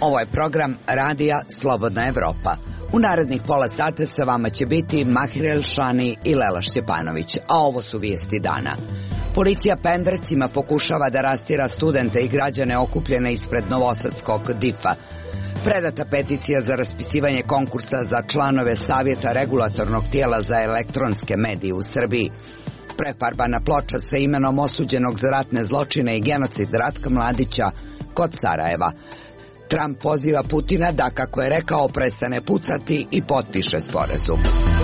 Ovo je program Radija Slobodna Evropa. U narednih pola sata sa vama će biti Mahir Elšani i Lela Šćepanović, a ovo su vijesti dana. Policija Pendrecima pokušava da rastira studente i građane okupljene ispred novosadskog DIF-a. Predata peticija za raspisivanje konkursa za članove Savjeta regulatornog tijela za elektronske medije u Srbiji. Prefarbana ploča sa imenom osuđenog za ratne zločine i genocid Ratka Mladića kod Sarajeva. Trump poziva Putina da, kako je rekao, prestane pucati i potpiše sporazum.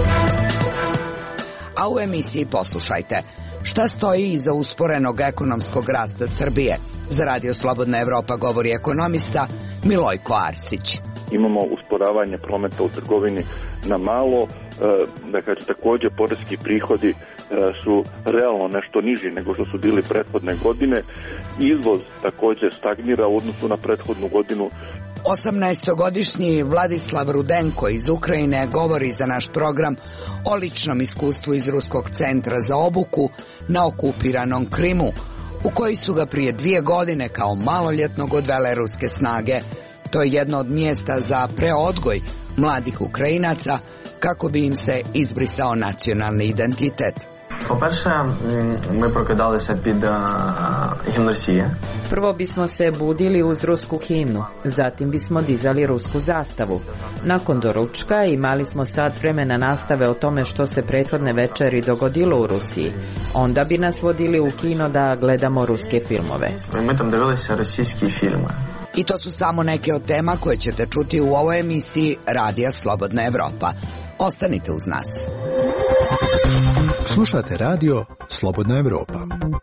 A u emisiji poslušajte šta stoji iza usporenog ekonomskog rasta Srbije. Za Radio Slobodna Evropa govori ekonomista Milojko Arsić. Imamo usporavanje prometa u trgovini na malo, također poreski prihodi su realno nešto niži nego što su bili prethodne godine. Izvoz također stagnira u odnosu na prethodnu godinu. 18-godišnji Vladislav Rudenko iz Ukrajine govori za naš program o ličnom iskustvu iz Ruskog centra za obuku na okupiranom Krimu, u koji su ga prije 2 godine kao maloljetnog odvele ruske snage. To je jedno od mjesta za preodgoj mladih Ukrajinaca kako bi im se izbrisao nacionalni identitet. По-перше, ми прокидалися під гімн Росії. Prvo bismo se budili uz rusku himnu, zatim bismo dizali rusku zastavu. Nakon doručka imali smo sat vremena nastave o tome što se prethodne večeri dogodilo u Rusiji. Onda bi nas vodili u kino da gledamo ruske filmove. Ми там дивилися російські фільми. I to su samo neke od tema koje ćete čuti u ovoj emisiji Radija Slobodna Evropa. Ostanite uz nas. Slušate Radio Slobodna Evropa.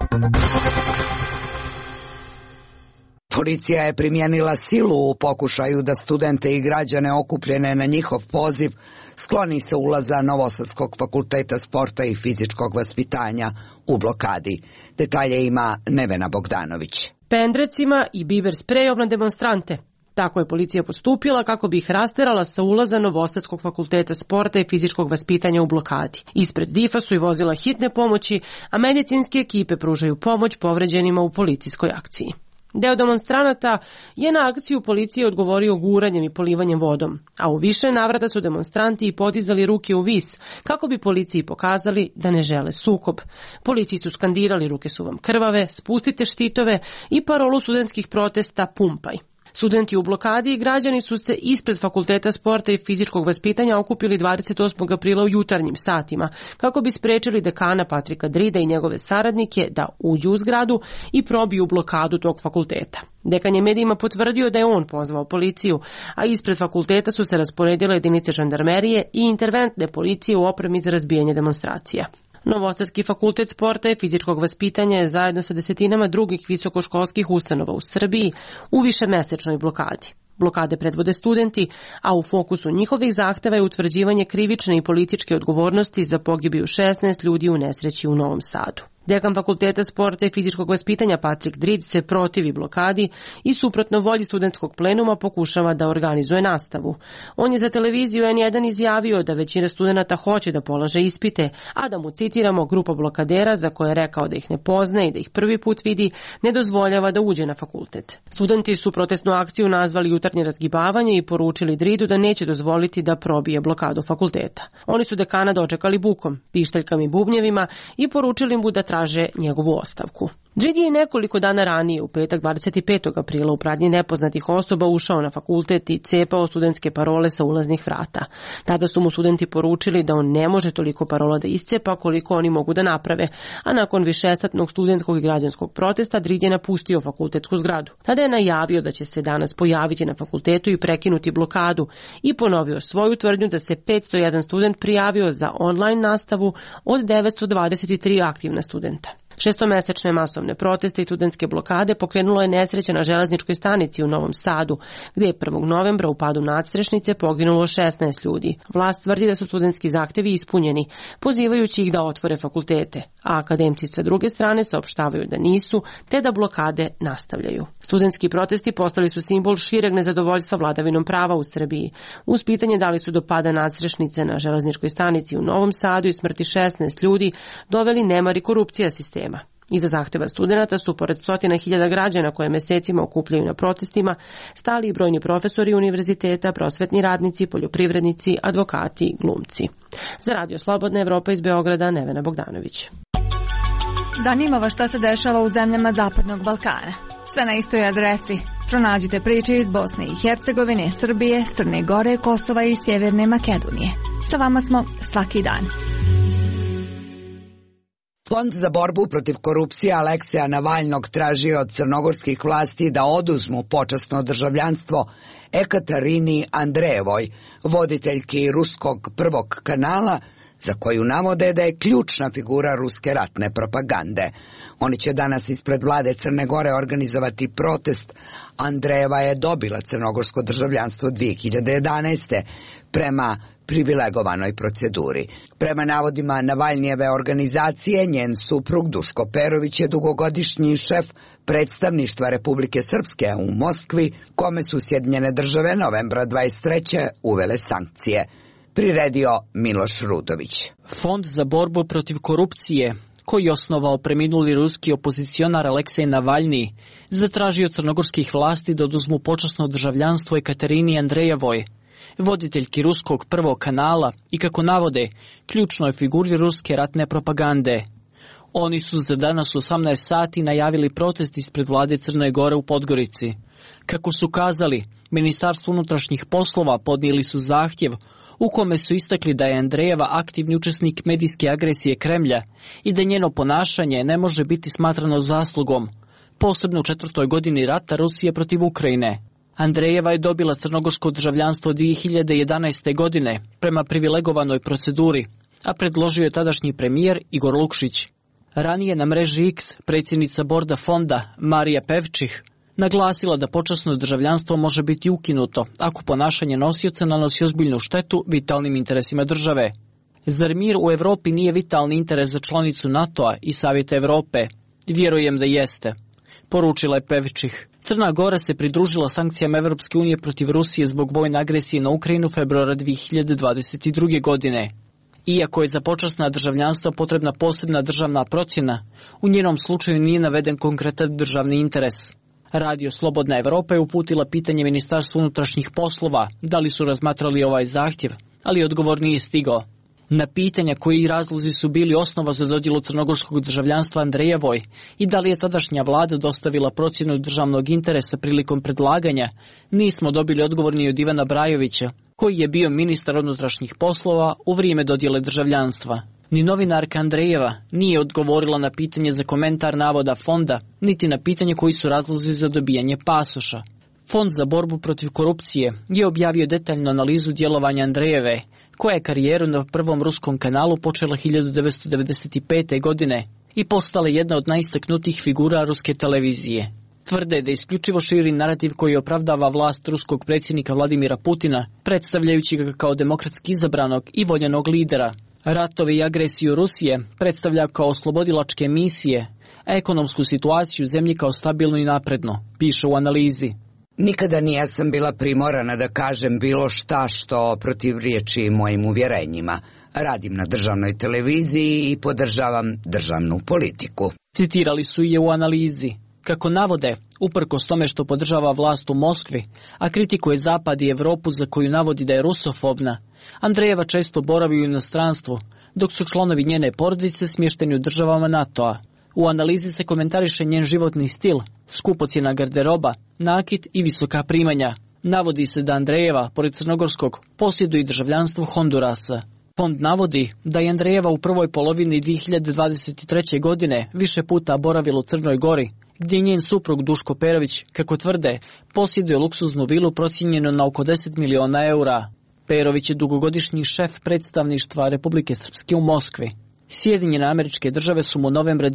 Policija je primijenila silu u pokušaju da studente i građane okupljene na njihov poziv skloni se ulaza Novosadskog fakulteta sporta i fizičkog vaspitanja u blokadi. Detalje ima Nevena Bogdanović. Pendrecima i biber sprejom na demonstrante. Tako je policija postupila kako bi ih rasterala sa ulaza Novosadskog fakulteta sporta i fizičkog vaspitanja u blokadi. Ispred DIF-a su i vozila hitne pomoći, a medicinske ekipe pružaju pomoć povređenima u policijskoj akciji. Deo demonstranata je na akciju policije odgovorio guranjem i polivanjem vodom, a u više navrata su demonstranti i podizali ruke u vis kako bi policiji pokazali da ne žele sukob. Policiji su skandirali ruke su vam krvave, spustite štitove i parolu studentskih protesta pumpaj. Studenti u blokadi i građani su se ispred Fakulteta sporta i fizičkog vaspitanja okupili 28. aprila u jutarnjim satima kako bi sprečili dekana Patrika Drida i njegove saradnike da uđu u zgradu i probiju blokadu tog fakulteta. Dekan je medijima potvrdio da je on pozvao policiju, a ispred fakulteta su se rasporedile jedinice žandarmerije i interventne policije u opremi za razbijanje demonstracija. Novosadski fakultet sporta i fizičkog vaspitanja je zajedno sa desetinama drugih visokoškolskih ustanova u Srbiji u višemesečnoj blokadi. Blokade predvode studenti, a u fokusu njihovih zahteva je utvrđivanje krivične i političke odgovornosti za pogibiju 16 ljudi u nesreći u Novom Sadu. Dekan Fakulteta sporta i fizičkog vaspitanja Patrik Drid se protivi blokadi i suprotno volji studentskog plenuma pokušava da organizuje nastavu. On je za televiziju N1 izjavio da većina studenata hoće da polaže ispite, a da mu, citiramo, grupa blokadera za koje je rekao da ih ne poznaje i da ih prvi put vidi, ne dozvoljava da uđe na fakultet. Studenti su protestnu akciju nazvali jutarnje razgibavanje i poručili Dridu da neće dozvoliti da probije blokadu fakulteta. Oni su dekana dočekali bukom, pištaljkama i bubnjevima i poručili mu da traže njegovu ostavku. Drid je nekoliko dana ranije, u petak 25. aprila, u pratnji nepoznatih osoba ušao na fakultet i cepao studentske parole sa ulaznih vrata. Tada su mu studenti poručili da on ne može toliko parola da iscepa koliko oni mogu da naprave, a nakon višesatnog studentskog i građanskog protesta Drid je napustio fakultetsku zgradu. Tada je najavio da će se danas pojaviti na fakultetu i prekinuti blokadu i ponovio svoju tvrdnju da se 501 student prijavio za online nastavu od 923 aktivna studenta. Šestomesečne masovne proteste i studentske blokade pokrenulo je nesreća na železničkoj stanici u Novom Sadu, gdje je 1. novembra u padu nadstrešnice poginulo 16 ljudi. Vlast tvrdi da su studentski zahtevi ispunjeni, pozivajući ih da otvore fakultete, a akademci sa druge strane saopštavaju da nisu, te da blokade nastavljaju. Studentski protesti postali su simbol šireg nezadovoljstva vladavinom prava u Srbiji. Uz pitanje da li su do pada nadstrešnice na železničkoj stanici u Novom Sadu i smrti 16 ljudi doveli nemar i korupcija sistema. Iza zahteva studenata su, pored stotina hiljada građana koje mesecima okupljaju na protestima, stali i brojni profesori univerziteta, prosvetni radnici, poljoprivrednici, advokati, glumci. Za Radio Slobodna Evropa iz Beograda, Nevena Bogdanović. Zanima vas šta se dešava u zemljama Zapadnog Balkana. Sve na istoj adresi. Pronađite priče iz Bosne i Hercegovine, Srbije, Crne Gore, Kosova i Sjeverne Makedonije. Sa vama smo svaki dan. Fond za borbu protiv korupcije Aleksija Navalnog tražio od crnogorskih vlasti da oduzmu počasno državljanstvo Ekatarini Andrejevoj, voditeljki ruskog prvog kanala, za koju navode da je ključna figura ruske ratne propagande. Oni će danas ispred vlade Crne Gore organizovati protest. Andrejeva je dobila crnogorsko državljanstvo 2011. prema privilegovanoj proceduri. Prema navodima Navalnijeve organizacije, njen suprug Duško Perović je dugogodišnji šef predstavništva Republike Srpske u Moskvi, kome su Sjedinjene Države novembra 23. uvele sankcije. Priredio Miloš Rudović. Fond za borbu protiv korupcije, koji je osnovao preminuli ruski opozicionar Aleksej Navalni, zatražio crnogorskih vlasti da oduzmu počasno državljanstvo Ekaterini Andrejevoj, voditeljki ruskog prvog kanala i, kako navode, ključnoj figuri ruske ratne propagande. Oni su za danas u 18 sati najavili protest ispred vlade Crne Gore u Podgorici. Kako su kazali, Ministarstvo unutrašnjih poslova podnijeli su zahtjev u kome su istakli da je Andrejeva aktivni učesnik medijske agresije Kremlja i da njeno ponašanje ne može biti smatrano zaslugom, posebno u 4. godini rata Rusije protiv Ukrajine. Andrejeva je dobila crnogorsko državljanstvo 2011. godine prema privilegovanoj proceduri, a predložio je tadašnji premijer Igor Lukšić. Ranije na mreži X predsjednica borda fonda Marija Pevčih naglasila da počasno državljanstvo može biti ukinuto ako ponašanje nosioca nanosi ozbiljnu štetu vitalnim interesima države. Zar mir u Evropi nije vitalni interes za članicu NATO-a i Savjeta Evrope? Vjerujem da jeste, poručila je Pevčih. Crna Gora se pridružila sankcijama Evropske unije protiv Rusije zbog vojne agresije na Ukrajinu februara 2022. godine. Iako je za počasna državljanstva potrebna posebna državna procjena, u njenom slučaju nije naveden konkretan državni interes. Radio Slobodna Evropa je uputila pitanje Ministarstvu unutrašnjih poslova da li su razmatrali ovaj zahtjev, ali odgovor nije stigao. Na pitanja koji razlozi su bili osnova za dodjelu crnogorskog državljanstva Andrejevoj i da li je tadašnja vlada dostavila procjenu državnog interesa prilikom predlaganja, nismo dobili odgovor ni od Ivana Brajovića, koji je bio ministar unutrašnjih poslova u vrijeme dodjele državljanstva. Ni novinarka Andrejeva nije odgovorila na pitanje za komentar navoda fonda, niti na pitanje koji su razlozi za dobijanje pasoša. Fond za borbu protiv korupcije je objavio detaljnu analizu djelovanja Andrejeve, koja je karijeru na prvom ruskom kanalu počela 1995. godine i postala jedna od najistaknutijih figura ruske televizije. Tvrde da isključivo širi narativ koji opravdava vlast ruskog predsjednika Vladimira Putina, predstavljajući ga kao demokratski izabranog i voljenog lidera. Ratove i agresiju Rusije predstavlja kao oslobodilačke misije, a ekonomsku situaciju zemlji kao stabilno i napredno, piše u analizi. Nikada nisam bila primorana da kažem bilo šta što protivriječi mojim uvjerenjima. Radim na državnoj televiziji i podržavam državnu politiku. Citirali su je u analizi. Kako navode, uprkos tome što podržava vlast u Moskvi, a kritikuje Zapad i Evropu za koju navodi da je rusofobna, Andrejeva često boravi u inostranstvu, dok su članovi njene porodice smješteni u državama NATO-a. U analizi se komentariše njen životni stil, skupocjena garderoba, nakit i visoka primanja. Navodi se da Andrejeva, pored crnogorskog, posjeduje i državljanstvo Hondurasa. Fond navodi da je Andrejeva u prvoj polovini 2023. godine više puta boravila u Crnoj Gori, gdje njen suprug Duško Perović, kako tvrde, posjeduje luksuznu vilu procijenjenu na oko 10 miliona eura. Perović je dugogodišnji šef predstavništva Republike Srpske u Moskvi. Sjedinjene Američke Države su mu novembra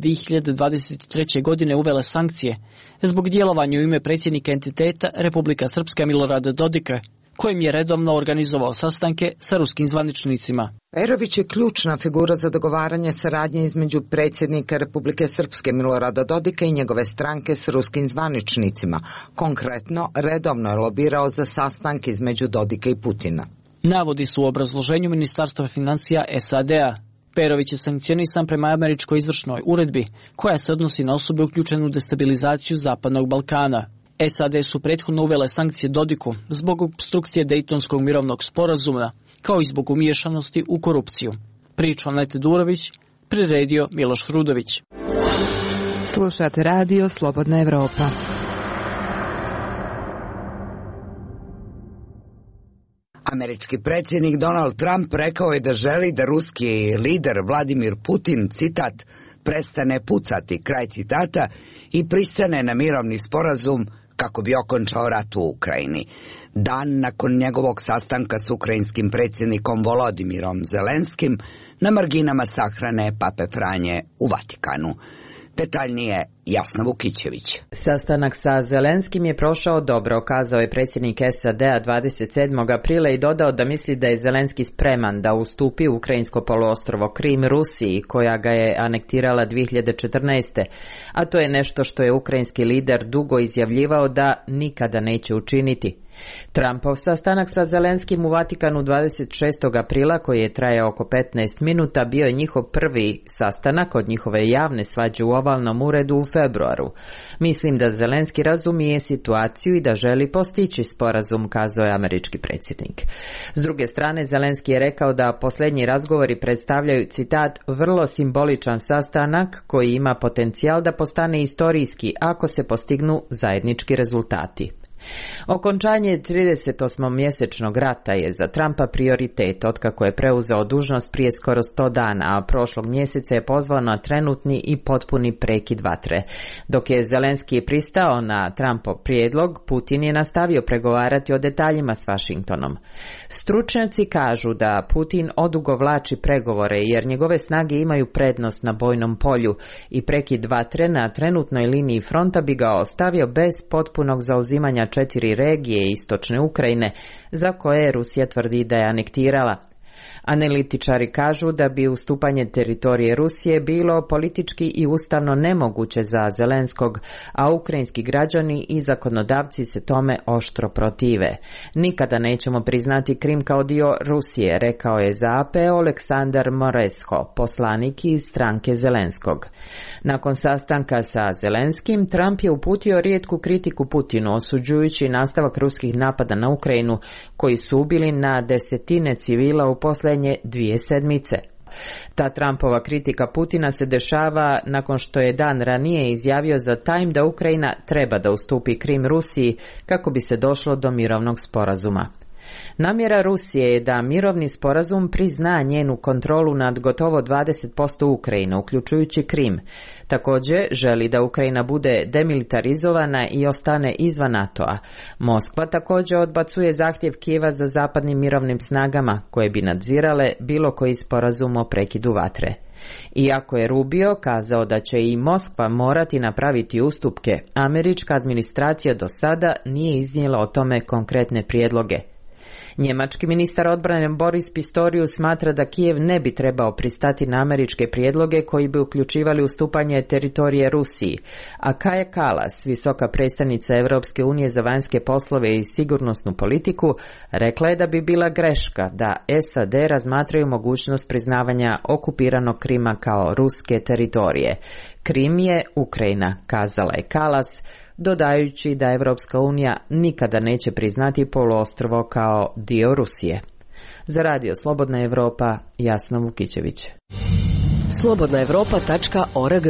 2023. godine uvele sankcije zbog djelovanja u ime predsjednika entiteta Republika Srpska Milorada Dodika, kojim je redovno organizovao sastanke sa ruskim zvaničnicima. Perović je ključna figura za dogovaranje saradnje između predsjednika Republike Srpske Milorada Dodika i njegove stranke s ruskim zvaničnicima. Konkretno, redovno je lobirao za sastanke između Dodika i Putina. Navodi su u obrazloženju Ministarstva financija SAD-a. Perović je sankcionisan prema američkoj izvršnoj uredbi, koja se odnosi na osobe uključene u destabilizaciju Zapadnog Balkana. SAD su prethodno uvele sankcije Dodiku zbog opstrukcije Dejtonskog mirovnog sporazuma, kao i zbog umiješanosti u korupciju. Priča Anete Durović, priredio Miloš Hrudović. Slušate radio Slobodna Evropa. Američki predsjednik Donald Trump rekao je da želi da ruski lider Vladimir Putin, citat, prestane pucati, kraj citata, i pristane na mirovni sporazum kako bi okončao rat u Ukrajini. Dan nakon njegovog sastanka s ukrajinskim predsjednikom Volodimirom Zelenskim na marginama sahrane Pape Franje u Vatikanu. Detaljnije Jasna Vukićević. Sastanak sa Zelenskim je prošao dobro, kazao je predsjednik SAD-a 27. aprila i dodao da misli da je Zelenski spreman da ustupi ukrajinsko poluostrvo Krim Rusiji, koja ga je anektirala 2014. A to je nešto što je ukrajinski lider dugo izjavljivao da nikada neće učiniti. Trumpov sastanak sa Zelenskim u Vatikanu 26. aprila, koji je trajao oko 15 minuta, bio je njihov prvi sastanak od njihove javne svađe u ovalnom uredu u februaru. Mislim da Zelenski razumije situaciju i da želi postići sporazum, kazao je američki predsjednik. S druge strane, Zelenski je rekao da posljednji razgovori predstavljaju, citat, vrlo simboličan sastanak koji ima potencijal da postane istorijski ako se postignu zajednički rezultati. Okončanje 38-mjesečnog rata je za Trumpa prioritet otkako je preuzeo dužnost prije skoro 100 dana, a prošlog mjeseca je pozvao na trenutni i potpuni prekid vatre. Dok je Zelenski pristao na Trumpov prijedlog, Putin je nastavio pregovarati o detaljima s Washingtonom. Stručnjaci kažu da Putin odugovlači pregovore jer njegove snage imaju prednost na bojnom polju i prekid vatre na trenutnoj liniji fronta bi ga ostavio bez potpunog zauzimanja 4 regije istočne Ukrajine, za koje Rusija tvrdi da je anektirala. Analitičari kažu da bi ustupanje teritorije Rusije bilo politički i ustavno nemoguće za Zelenskog, a ukrajinski građani i zakonodavci se tome oštro protive. Nikada nećemo priznati Krim kao dio Rusije, rekao je za AP Aleksandar Moresko, poslanik iz stranke Zelenskog. Nakon sastanka sa Zelenskim, Trump je uputio rijetku kritiku Putinu, osuđujući nastavak ruskih napada na Ukrajinu, koji su ubili na desetine civila u posljednje 2 sedmice. Ta Trumpova kritika Putina se dešava nakon što je dan ranije izjavio za Time da Ukrajina treba da ustupi Krim Rusiji kako bi se došlo do mirovnog sporazuma. Namjera Rusije je da mirovni sporazum prizna njenu kontrolu nad gotovo 20% Ukrajine, uključujući Krim. Također želi da Ukrajina bude demilitarizovana i ostane izvan NATO-a. Moskva također odbacuje zahtjev Kijeva za zapadnim mirovnim snagama koje bi nadzirale bilo koji sporazum o prekidu vatre. Iako je Rubio kazao da će i Moskva morati napraviti ustupke, američka administracija do sada nije iznijela o tome konkretne prijedloge. Njemački ministar odbrane Boris Pistorius smatra da Kijev ne bi trebao pristati na američke prijedloge koji bi uključivali ustupanje teritorije Rusiji, a Kaja Kallas, visoka predstavnica Europske unije za vanjske poslove i sigurnosnu politiku, rekla je da bi bila greška da SAD razmatraju mogućnost priznavanja okupiranog Krima kao ruske teritorije. Krim je Ukrajina, kazala je Kallas, dodajući da Evropska unija nikada neće priznati poluostrvo kao dio Rusije. Za radio Slobodna Evropa, Jasna Vukićević. slobodnaevropa.org.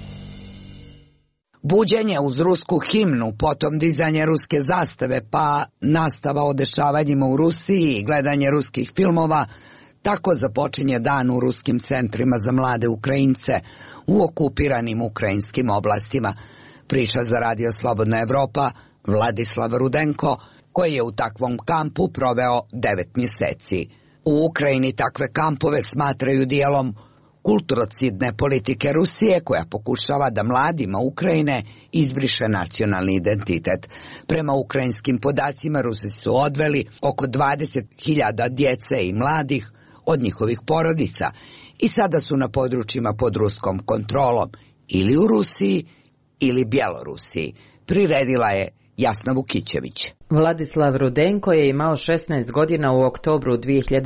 Buđenje uz rusku himnu, potom dizanje ruske zastave, pa nastava o dešavanjima u Rusiji i gledanje ruskih filmova, tako započinje dan u ruskim centrima za mlade Ukrajince u okupiranim ukrajinskim oblastima. Priča za radio Slobodna Evropa Vladislav Rudenko, koji je u takvom kampu proveo 9 mjeseci. U Ukrajini takve kampove smatraju dijelom kulturocidne politike Rusije, koja pokušava da mladima Ukrajine izbriše nacionalni identitet. Prema ukrajinskim podacima, Rusi su odveli oko 20.000 djece i mladih od njihovih porodica i sada su na područjima pod ruskom kontrolom, ili u Rusiji ili Bjelorusiji. Priredila je Jasna Vukićević. Vladislav Rudenko je imao 16 godina u oktobru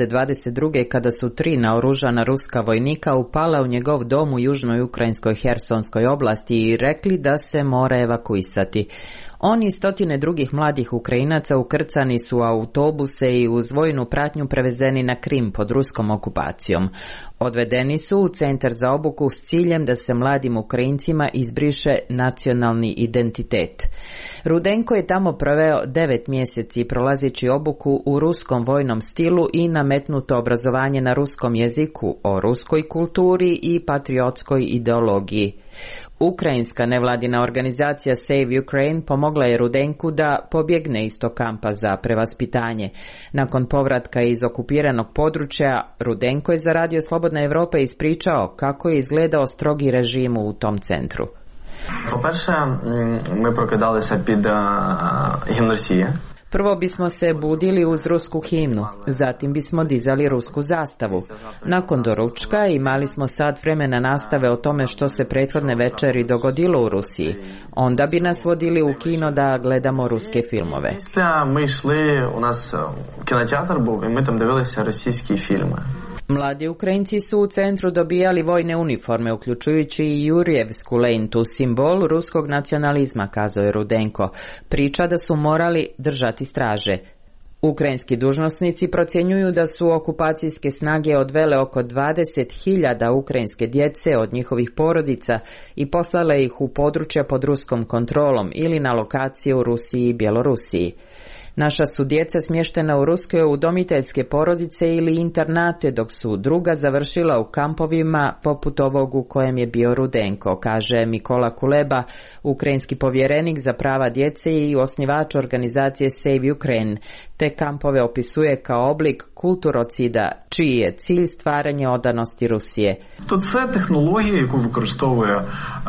2022. kada su 3 naoružana ruska vojnika upala u njegov dom u južnoj ukrajinskoj Hersonskoj oblasti i rekli da se mora evakuisati. On i stotine drugih mladih Ukrajinaca ukrcani su u autobuse i uz vojnu pratnju prevezeni na Krim pod ruskom okupacijom. Odvedeni su u centar za obuku s ciljem da se mladim Ukrajincima izbriše nacionalni identitet. Rudenko je tamo proveo 9 mjeseci prolazeći obuku u ruskom vojnom stilu i nametnuto obrazovanje na ruskom jeziku o ruskoj kulturi i patriotskoj ideologiji. Ukrajinska nevladina organizacija Save Ukraine pomogla je Rudenku da pobjegne iz tog kampa za prevaspitanje. Nakon povratka iz okupiranog područja, Rudenko je za Radio Slobodna Evropa ispričao kako je izgledao strogi režim u tom centru. По-перше, ми прокидалися під гімн Росії. Prvo bismo se budili uz rusku himnu, zatim bismo dizali rusku zastavu. Nakon doručka imali smo sat vremena nastave o tome što se prethodne večeri dogodilo u Rusiji. Onda bi nas vodili u kino da gledamo ruske filmove. Ми йшли, у нас кінотеатр був, і ми там дивилися російські фільми. Mladi Ukrajinci su u centru dobijali vojne uniforme, uključujući i Jurjevsku lentu, simbol ruskog nacionalizma, kazao je Rudenko. Priča da su morali držati straže. Ukrajinski dužnosnici procjenjuju da su okupacijske snage odvele oko 20.000 ukrajinske djece od njihovih porodica i poslale ih u područja pod ruskom kontrolom ili na lokacije u Rusiji i Bjelorusiji. Naša su djeca smještena u ruske udomiteljske porodice ili internate, dok su druga završila u kampovima poput ovog u kojem je bio Rudenko, kaže Mikola Kuleba, ukrajinski povjerenik za prava djece i osnivač organizacije Save Ukraine. Te kampove opisuje kao oblik kulturocida, čiji je cilj stvaranje odanosti Rusije. To je tehnologija koju використовує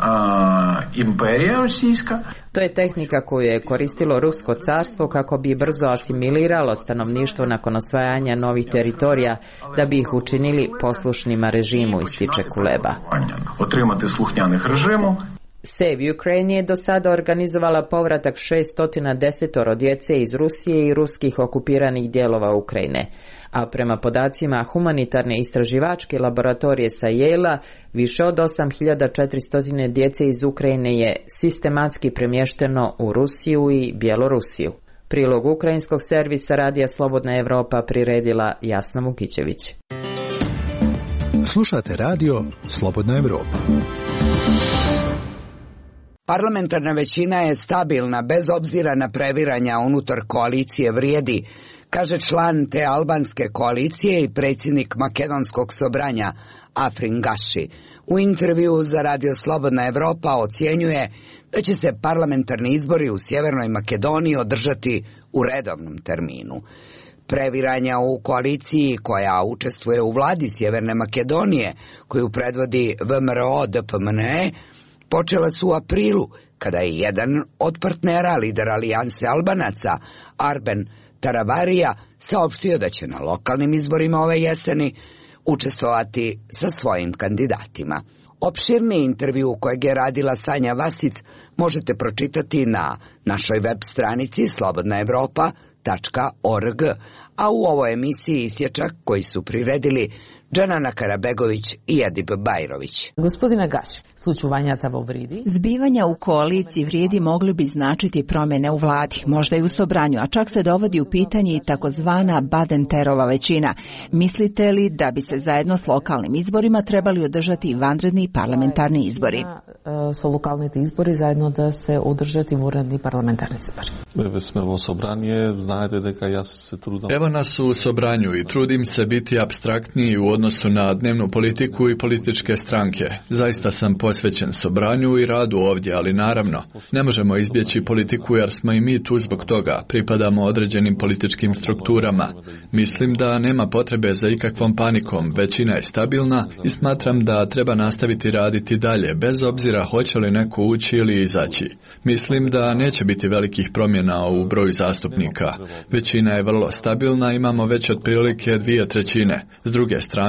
imperija Rusijska. To je tehnika koju je koristilo Rusko carstvo kako bi brzo asimiliralo stanovništvo nakon osvajanja novih teritorija, da bi ih učinili poslušnima režimu, ističe Kuleba. Otrimati sluhnjanih režimu. Save Ukraine je do sada organizovala povratak 610 djece iz Rusije i ruskih okupiranih dijelova Ukrajine. A prema podacima humanitarne istraživačke laboratorije sa Yale-a, više od 8400 djece iz Ukrajine je sistematski premješteno u Rusiju i Bjelorusiju. Prilog ukrajinskog servisa Radija Slobodna Evropa priredila Jasna Vukićević. Slušate radio Slobodna Evropa. Parlamentarna većina je stabilna bez obzira na previranja unutar koalicije vrijedi, kaže član te albanske koalicije i predsjednik makedonskog sobranja Afrin Gashi. U intervju za Radio Slobodna Evropa ocjenjuje da će se parlamentarni izbori u Sjevernoj Makedoniji održati u redovnom terminu. Previranja u koaliciji koja učestvuje u vladi Sjeverne Makedonije, koju predvodi VMRO-DPMNE, počela su u aprilu, kada je jedan od partnera, lider Alijanse Albanaca, Arben Taravarija, saopštio da će na lokalnim izborima ove jeseni učestvovati sa svojim kandidatima. Opširni intervju kojeg je radila Sanja Vasic možete pročitati na našoj web stranici slobodnaevropa.org, a u ovoj emisiji isječak koji su priredili Džanana Karabegović i Edip Bajrović. Gospodine Gaši, slučuvanjata vo vridi? Zbivanja u koaliciji vrijedi mogli bi značiti promjene u vladi, možda i u sobranju, a čak se dovodi u pitanje i takozvana Badenterova većina. Mislite li da bi se zajedno s lokalnim izborima trebali održati vanredni parlamentarni izbori? Su lokalni izbori zajedno da se održati vanredni parlamentarni izbori. Evo nas u sobranju i trudim se biti apstraktniji u odnosu na dnevnu politiku i političke stranke. Zaista sam posvećen sobranju i radu ovdje, ali naravno, ne možemo izbjeći politiku jer smo i mi tu zbog toga. Pripadamo određenim političkim strukturama. Mislim da nema potrebe za ikakvom panikom. Većina je stabilna i smatram da treba nastaviti raditi dalje, bez obzira hoće li neko ući ili izaći. Mislim da neće biti velikih promjena u broju zastupnika. Većina je vrlo stabilna, imamo već otprilike 2/3. S druge strane,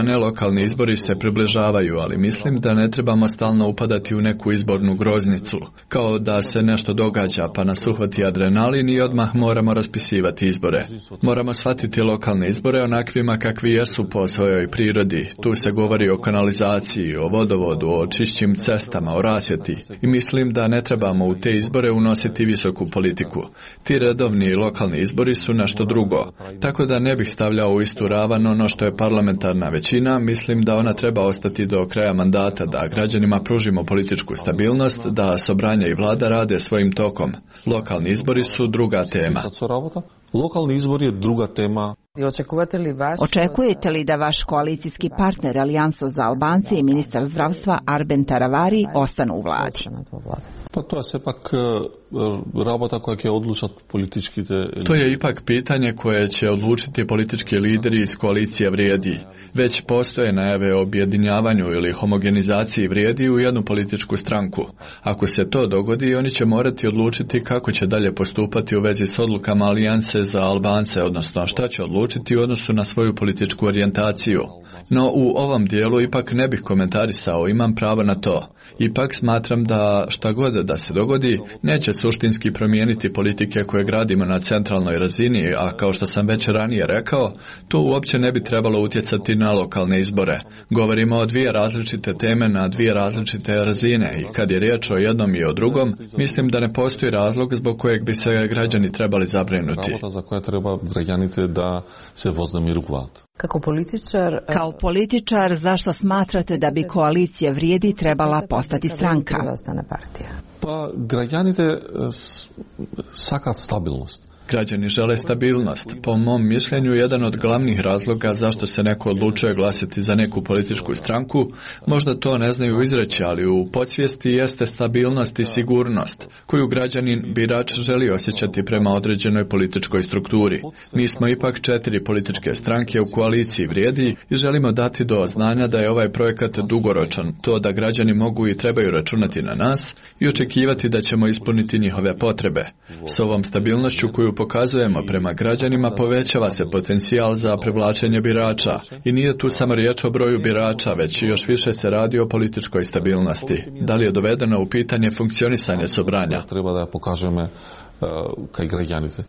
strane, lokalni izbori se približavaju, ali mislim da ne trebamo stalno upadati u neku izbornu groznicu, kao da se nešto događa pa nas uhvati adrenalin i odmah moramo raspisivati izbore. Moramo shvatiti lokalne izbore onakvima kakvi jesu po svojoj prirodi. Tu se govori o kanalizaciji, o vodovodu, o čišćim cestama, o rasvjeti. I mislim da ne trebamo u te izbore unositi visoku politiku. Ti redovni lokalni izbori su nešto drugo. Tako da ne bih stavljao u istu ravan ono što je parlamentarna većina. Mislim da ona treba ostati do kraja mandata, da građanima pružimo političku stabilnost, da Sobranje i vlada rade svojim tokom. Lokalni izbori su druga tema. Lokalni izbor je druga tema. Očekujete li da vaš koalicijski partner Alijansa za Albance i ministar zdravstva Arben Taravari ostanu u vladi? Pa to je sepak rabota koja će odlučiti politički. To je ipak pitanje koje će odlučiti politički lideri iz koalicije Vrijedi. Već postoje najave o objedinjavanju ili homogenizaciji Vrijedi u jednu političku stranku. Ako se to dogodi, oni će morati odlučiti kako će dalje postupati u vezi s odlukama Alijanse za Albance, odnosno šta će odlučiti u odnosu na svoju političku orijentaciju. No u ovom dijelu ipak ne bih komentarisao, imam pravo na to. Ipak smatram da šta god da se dogodi, neće suštinski promijeniti politike koje gradimo na centralnoj razini, a kao što sam već ranije rekao, to uopće ne bi trebalo utjecati na lokalne izbore. Govorimo o dvije različite teme na dvije različite razine i kad je riječ o jednom i o drugom, mislim da ne postoji razlog zbog kojeg bi se građani trebali zabrinuti. Rabota za koje treba građanite da se voznemiruvati. Kao političar, zašto smatrate da bi koalicija Vrijedi trebala postati stranka? Pa građanite sakat stabilnost. Građani žele stabilnost. Po mom mišljenju, jedan od glavnih razloga zašto se neko odlučuje glasati za neku političku stranku, možda to ne znaju izreći, ali u podsvijesti jeste stabilnost i sigurnost, koju građanin birač želi osjećati prema određenoj političkoj strukturi. Mi smo ipak 4 političke stranke u koaliciji Vrijedi i želimo dati do znanja da je ovaj projekat dugoročan, to da građani mogu i trebaju računati na nas i očekivati da ćemo ispuniti njihove potrebe. S ovom stabilnošću koju pokazujemo prema građanima povećava se potencijal za privlačenje birača i nije tu samo riječ o broju birača, već još više se radi o političkoj stabilnosti. Da li je dovedeno u pitanje funkcionisanje Sobranja? Treba da pokažemo kaj građanite.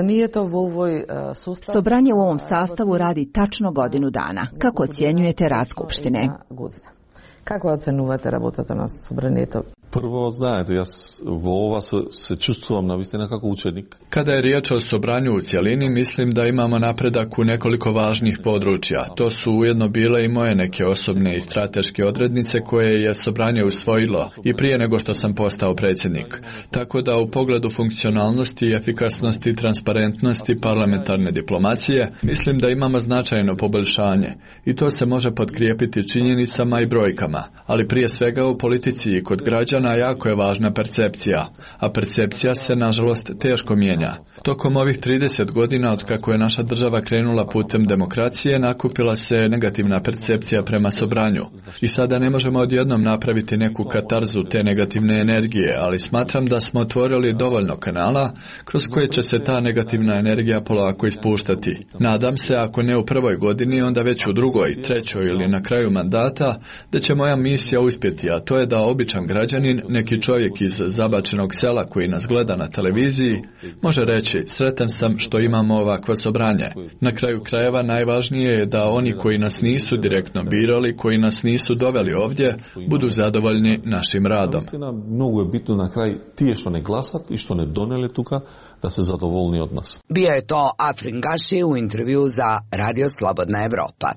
Sobranje u ovom sastavu radi tačno godinu dana. Kako ocjenjujete rad Skupštine? Kako ocenjujete работата на Собранието? Prvo, znate, ja ova se čustvujem na vistina kako učenik. Kada je riječ o Sobranju u cjelini, mislim da imamo napredak u nekoliko važnih područja. To su ujedno bile i moje neke osobne i strateške odrednice koje je Sobranje usvojilo i prije nego što sam postao predsjednik. Tako da u pogledu funkcionalnosti, efikasnosti, transparentnosti parlamentarne diplomacije, mislim da imamo značajno poboljšanje i to se može potkrijepiti činjenicama i brojkama. Ali prije svega u politici i kod građana jako je važna percepcija, a percepcija se nažalost teško mijenja. Tokom ovih 30 godina od kako je naša država krenula putem demokracije, nakupila se negativna percepcija prema Sobranju. I sada ne možemo odjednom napraviti neku katarzu te negativne energije, ali smatram da smo otvorili dovoljno kanala kroz koje će se ta negativna energija polako ispuštati. Nadam se, ako ne u prvoj godini, onda već u drugoj, trećoj ili na kraju mandata, da će moja misija uspjeti, a to je da običan građanin, neki čovjek iz zabačenog sela koji nas gleda na televiziji, može reći: sretan sam što imamo ovakvo Sobranje. Na kraju krajeva najvažnije je da oni koji nas nisu direktno birali, koji nas nisu doveli ovdje, budu zadovoljni našim radom. Mnogo je bitno na kraj tije što ne glasat i što ne donele tuka, da se zadovoljni od nas. Bio je to Afrin Gaši u intervju za Radio Slobodna Evropa.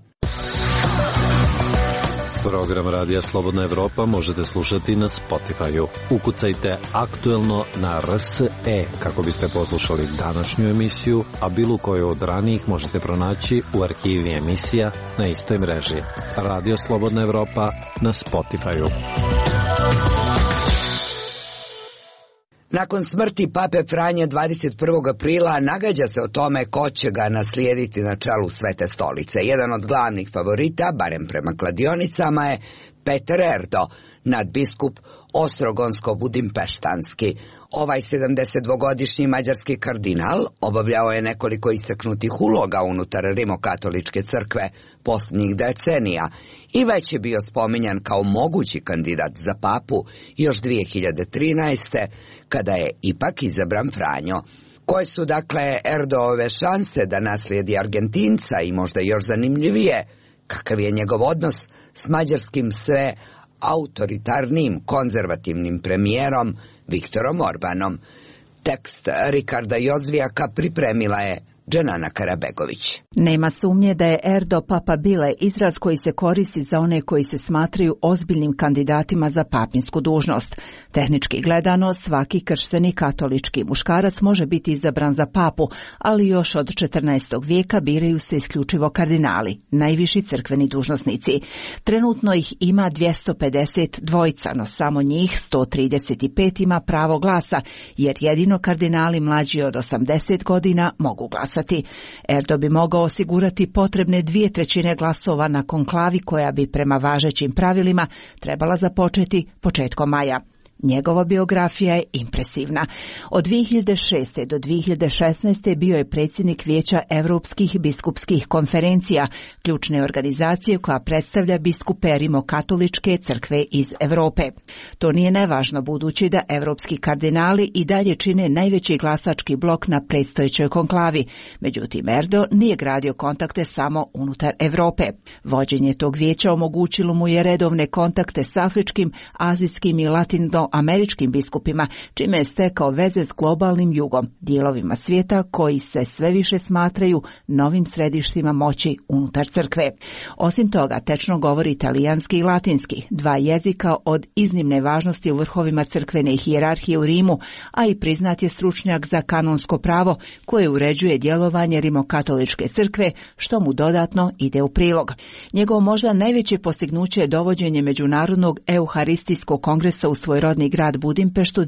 Program Radija Slobodna Evropa možete slušati na Spotify-u. Ukucajte aktuelno na RSE kako biste poslušali današnju emisiju, a bilo koju od ranijih možete pronaći u arhivi emisija na istoj mreži. Radio Slobodna Evropa na Spotify-u. Nakon smrti pape Franje 21. aprila nagađa se o tome ko će ga naslijediti na čelu Svete stolice. Jedan od glavnih favorita, barem prema kladionicama, je Peter Erdo, nadbiskup ostrogonsko-budimpeštanski. Ovaj 72-godišnji mađarski kardinal obavljao je nekoliko istaknutih uloga unutar Rimokatoličke crkve posljednjih decenija i već je bio spominjan kao mogući kandidat za papu još 2013. kada je ipak izabran Franjo. Koje su dakle Erdoove šanse da naslijedi Argentinca i možda još zanimljivije, kakav je njegov odnos s mađarskim sve autoritarnim konzervativnim premijerom Viktorom Orbanom? Tekst Rikarda Jozvijaka pripremila je Dženana Karabegović. Nema sumnje da je Erdo papabile izraz koji se koristi za one koji se smatraju ozbiljnim kandidatima za papinsku dužnost. Tehnički gledano, svaki kršteni katolički muškarac može biti izabran za papu, ali još od 14. vijeka biraju se isključivo kardinali, najviši crkveni dužnosnici. Trenutno ih ima 252, no samo njih 135 ima pravo glasa, jer jedino kardinali mlađi od 80 godina mogu glasati. Erdo bi mogao osigurati potrebne 2/3 glasova na konklavi koja bi prema važećim pravilima trebala započeti početkom maja. Njegova biografija je impresivna. Od 2006. do 2016. bio je predsjednik Vijeća Europskih biskupskih konferencija, ključne organizacije koja predstavlja biskupe Rimokatoličke crkve iz Europe. To nije nevažno budući da europski kardinali i dalje čine najveći glasački blok na predstojećoj konklavi. Međutim, Erdo nije gradio kontakte samo unutar Europe. Vođenje tog vijeća omogućilo mu je redovne kontakte s afričkim, azijskim i latinoameričkim biskupima, čime je stekao veze s globalnim jugom, dijelovima svijeta koji se sve više smatraju novim središtima moći unutar crkve. Osim toga, tečno govori italijanski i latinski, dva jezika od iznimne važnosti u vrhovima crkvene hijerarhije u Rimu, a i priznat je stručnjak za kanonsko pravo koje uređuje djelovanje Rimokatoličke crkve, što mu dodatno ide u prilog. Njegovo možda najveće postignuće je dovođenje Međunarodnog euharistijskog kongresa u svoj rodni grad Budimpeštu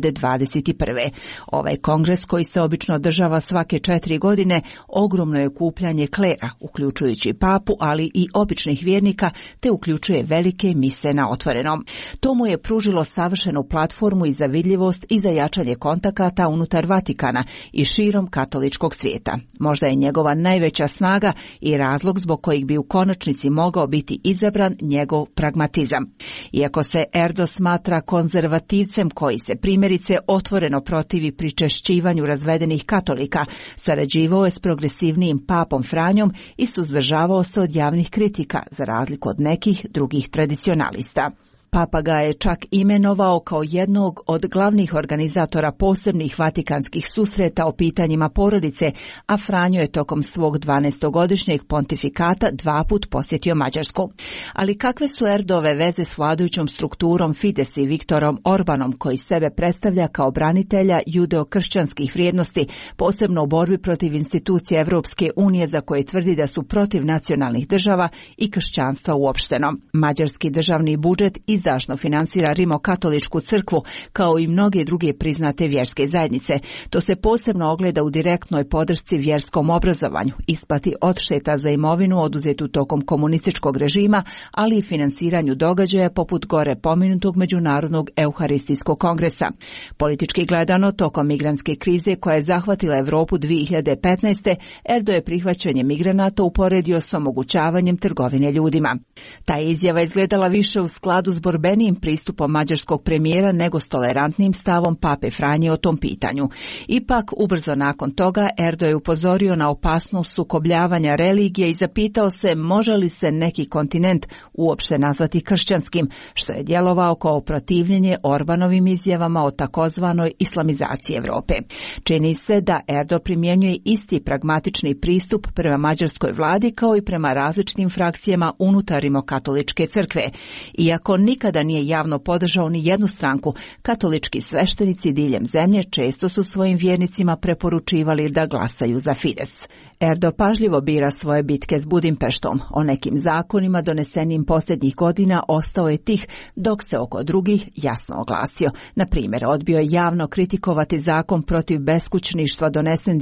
2021. Ovaj kongres, koji se obično održava svake 4 godine, ogromno je okupljanje klera, uključujući papu, ali i običnih vjernika, te uključuje velike mise na otvorenom. To mu je pružilo savršenu platformu i za vidljivost i za jačanje kontakata unutar Vatikana i širom katoličkog svijeta. Možda je njegova najveća snaga i razlog zbog kojeg bi u konačnici mogao biti izabran njegov pragmatizam. Iako se Erdo smatra konzervativcem koji se primjerice otvoreno protivi pričešćivanju razvedenih katolika, sarađivao je s progresivnijim papom Franjom i suzdržavao se od javnih kritika, za razliku od nekih drugih tradicionalista. Papa ga je čak imenovao kao jednog od glavnih organizatora posebnih vatikanskih susreta o pitanjima porodice, a Franjo je tokom svog 12-godišnjeg pontifikata 2 puta posjetio Mađarsku. Ali kakve su Erdove veze s vladajućom strukturom Fides i Viktorom Orbanom, koji sebe predstavlja kao branitelja judeo-kršćanskih vrijednosti, posebno u borbi protiv institucija Evropske unije za koje tvrdi da su protiv nacionalnih država i kršćanstva uopšteno? Mađarski državni budžet izdašno finansira Rimokatoličku crkvu, kao i mnoge druge priznate vjerske zajednice. To se posebno ogleda u direktnoj podršci vjerskom obrazovanju, isplati odšteta za imovinu oduzetu tokom komunističkog režima, ali i finansiranju događaja poput gore pomenutog Međunarodnog euharistijskog kongresa. Politički gledano, tokom migrantske krize koja je zahvatila Europu 2015. Erdo je prihvaćanje migranata uporedio s omogućavanjem trgovine ljudima. Ta izjava izgledala više u skladu s borbenijim pristupom mađarskog premijera nego s tolerantnim stavom pape Franje o tom pitanju. Ipak, ubrzo nakon toga, Erdo je upozorio na opasnost sukobljavanja religije i zapitao se može li se neki kontinent uopšte nazvati kršćanskim, što je djelovao kao protivljenje Orbanovim izjavama o takozvanoj islamizaciji Europe. Čini se da Erdo primjenjuje isti pragmatični pristup prema mađarskoj vladi kao i prema različitim frakcijama unutar Rimokatoličke crkve. Iako nikada nije javno podržao ni jednu stranku, katolički sveštenici diljem zemlje često su svojim vjernicima preporučivali da glasaju za Fides. Erdo pažljivo bira svoje bitke s Budimpeštom. O nekim zakonima donesenim posljednjih godina ostao je tih, dok se oko drugih jasno oglasio. Na primjer, odbio je javno kritikovati zakon protiv beskućništva donesen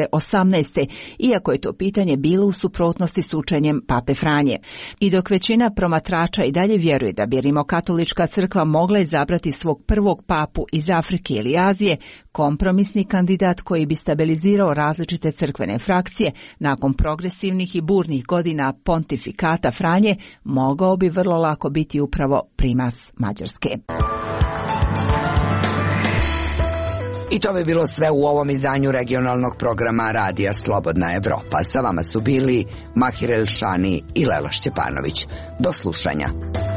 2018. iako je to pitanje bilo u suprotnosti s učenjem pape Franje. I dok većina promatrača i dalje vjeruje da bi Rimokatolička crkva mogla izabrati svog prvog papu iz Afrike ili Azije, kompromisni kandidat koji bi stabilizirao različite crkvene frakcije nakon progresivnih i burnih godina pontifikata Franje, mogao bi vrlo lako biti upravo primas Mađarske. I to bi bilo sve u ovom izdanju regionalnog programa Radija Slobodna Evropa. Sa vama su bili Mahir Elšani i Lela Šćepanović. Do slušanja.